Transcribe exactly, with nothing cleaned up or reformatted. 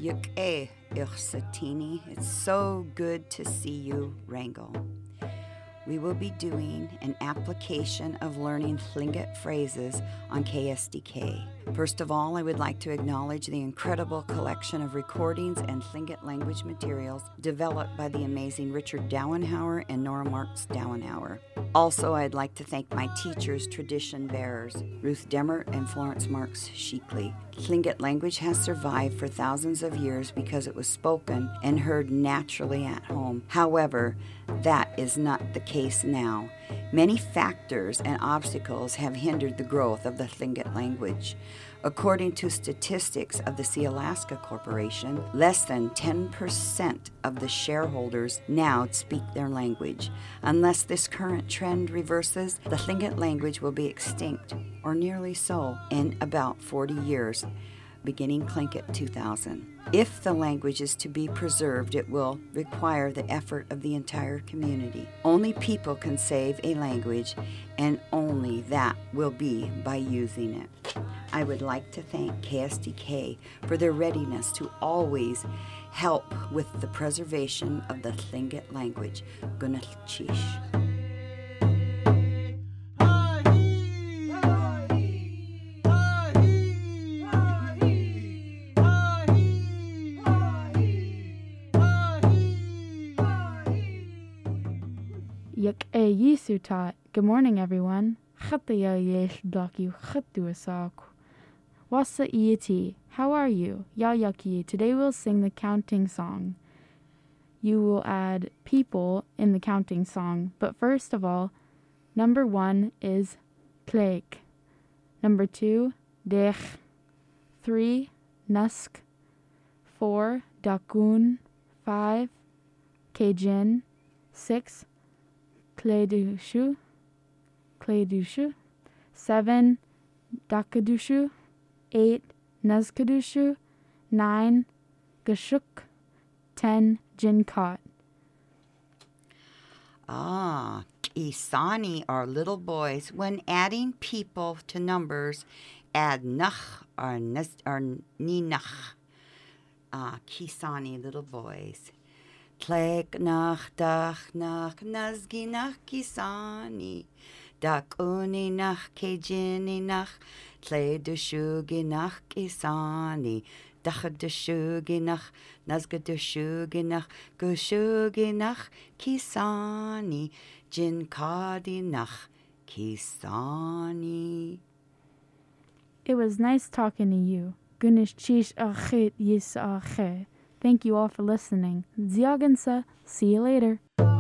Yuk'e Ichsatini. It's so good to see you, Wrangel. We will be doing an application of learning Tlingit phrases on K S D K. First of all, I would like to acknowledge the incredible collection of recordings and Tlingit language materials developed by the amazing Richard Dowenhauer and Nora Marks Dowenhauer. Also, I'd like to thank my teachers, tradition bearers, Ruth Demert and Florence Marks Sheekley. Tlingit language has survived for thousands of years because it was spoken and heard naturally at home. However, that is not the case now. Many factors and obstacles have hindered the growth of the Tlingit language. According to statistics of the Sealaska Corporation, less than ten percent of the shareholders now speak their language. Unless this current trend reverses, the Tlingit language will be extinct, or nearly so, in about forty years, beginning Tlingit two thousand. If the language is to be preserved, it will require the effort of the entire community. Only people can save a language, and only that will be by using it. I would like to thank K S D K for their readiness to always help with the preservation of the Tlingit language. Gunalchish. Yak e yisuta. Good morning, everyone. Khataya yesh daku khatu asak. Wasa iati. How are you? Ya yaki. Today we'll sing the counting song. You will add people in the counting song, but first of all, number one is Kleik. Number two, Dech. Three, Nusk. Four, Dakun. Five, Kejin. Six, Kledushu. Kledushu. Seven, Dakadushu. Eight, Nazkadushu. Nine, Gashuk. Ten, Jinkot. Ah, Isani are little boys. When adding people to numbers, add nach or, naz, or ninach. Ah, Kisani, little boys. Tlek nach, dach nach, nazgi nach, Kisani. Dak uni nach, kejini nach, tle dushugi nach, Kisani. Dachadushugi nach, nazgadushugi nach, gushugi nach, Kisani. Jinkadi nach, Kisani. It was nice talking to you. Gunish chish achit yis ache. Thank you all for listening. Ziagansa. See you later.